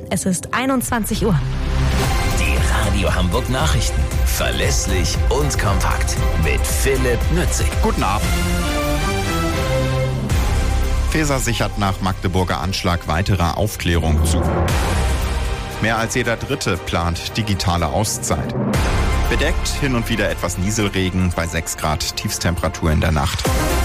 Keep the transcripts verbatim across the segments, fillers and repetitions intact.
Es ist einundzwanzig Uhr. Die Radio Hamburg Nachrichten. Verlässlich und kompakt. Mit Philipp Nützig. Guten Abend. Faeser sichert nach Magdeburger Anschlag weiterer Aufklärung zu. Mehr als jeder Dritte plant digitale Auszeit. Bedeckt, hin und wieder etwas Nieselregen, bei sechs Grad Tiefstemperatur in der Nacht.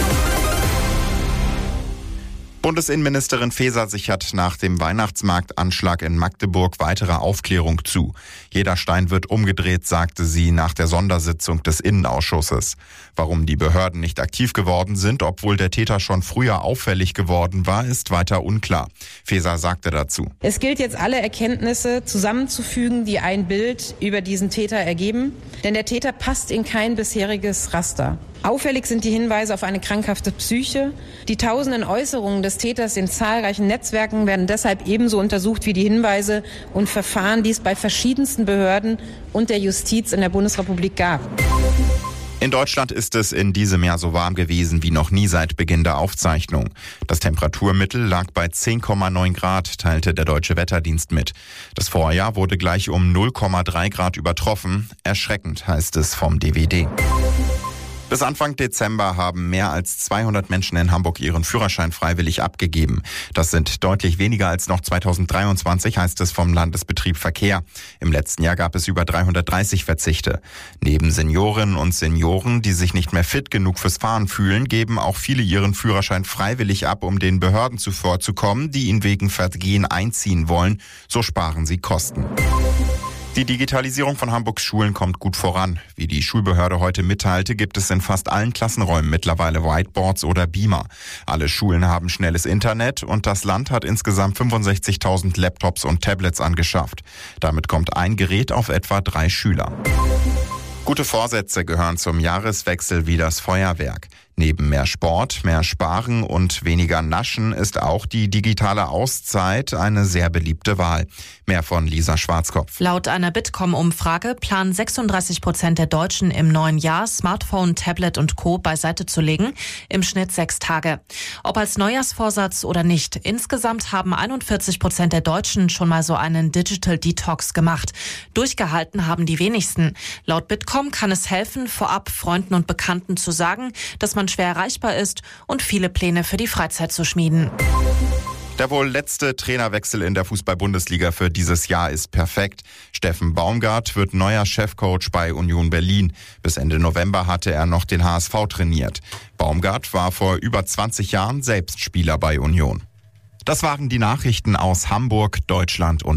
Bundesinnenministerin Faeser sichert nach dem Weihnachtsmarktanschlag in Magdeburg weitere Aufklärung zu. Jeder Stein wird umgedreht, sagte sie nach der Sondersitzung des Innenausschusses. Warum die Behörden nicht aktiv geworden sind, obwohl der Täter schon früher auffällig geworden war, ist weiter unklar. Faeser sagte dazu: Es gilt jetzt, alle Erkenntnisse zusammenzufügen, die ein Bild über diesen Täter ergeben. Denn der Täter passt in kein bisheriges Raster. Auffällig sind die Hinweise auf eine krankhafte Psyche. Die tausenden Äußerungen des Täters in zahlreichen Netzwerken werden deshalb ebenso untersucht wie die Hinweise und Verfahren, die es bei verschiedensten Behörden und der Justiz in der Bundesrepublik gab. In Deutschland ist es in diesem Jahr so warm gewesen wie noch nie seit Beginn der Aufzeichnung. Das Temperaturmittel lag bei zehn Komma neun Grad, teilte der Deutsche Wetterdienst mit. Das Vorjahr wurde gleich um null Komma drei Grad übertroffen. Erschreckend, heißt es vom D W D. Bis Anfang Dezember haben mehr als zweihundert Menschen in Hamburg ihren Führerschein freiwillig abgegeben. Das sind deutlich weniger als noch zweitausenddreiundzwanzig, heißt es vom Landesbetrieb Verkehr. Im letzten Jahr gab es über dreihundertdreißig Verzichte. Neben Seniorinnen und Senioren, die sich nicht mehr fit genug fürs Fahren fühlen, geben auch viele ihren Führerschein freiwillig ab, um den Behörden zuvorzukommen, die ihn wegen Vergehen einziehen wollen. So sparen sie Kosten. Die Digitalisierung von Hamburgs Schulen kommt gut voran. Wie die Schulbehörde heute mitteilte, gibt es in fast allen Klassenräumen mittlerweile Whiteboards oder Beamer. Alle Schulen haben schnelles Internet und das Land hat insgesamt fünfundsechzigtausend Laptops und Tablets angeschafft. Damit kommt ein Gerät auf etwa drei Schüler. Gute Vorsätze gehören zum Jahreswechsel wie das Feuerwerk. Neben mehr Sport, mehr Sparen und weniger Naschen ist auch die digitale Auszeit eine sehr beliebte Wahl. Mehr von Lisa Schwarzkopf. Laut einer Bitkom-Umfrage planen sechsunddreißig Prozent der Deutschen im neuen Jahr Smartphone, Tablet und Co. beiseite zu legen, im Schnitt sechs Tage. Ob als Neujahrsvorsatz oder nicht, insgesamt haben einundvierzig Prozent der Deutschen schon mal so einen Digital Detox gemacht. Durchgehalten haben die wenigsten. Laut Bitkom kann es helfen, vorab Freunden und Bekannten zu sagen, dass man schwer erreichbar ist und viele Pläne für die Freizeit zu schmieden. Der wohl letzte Trainerwechsel in der Fußball-Bundesliga für dieses Jahr ist perfekt. Steffen Baumgart wird neuer Chefcoach bei Union Berlin. Bis Ende November hatte er noch den H S V trainiert. Baumgart war vor über zwanzig Jahren selbst Spieler bei Union. Das waren die Nachrichten aus Hamburg, Deutschland und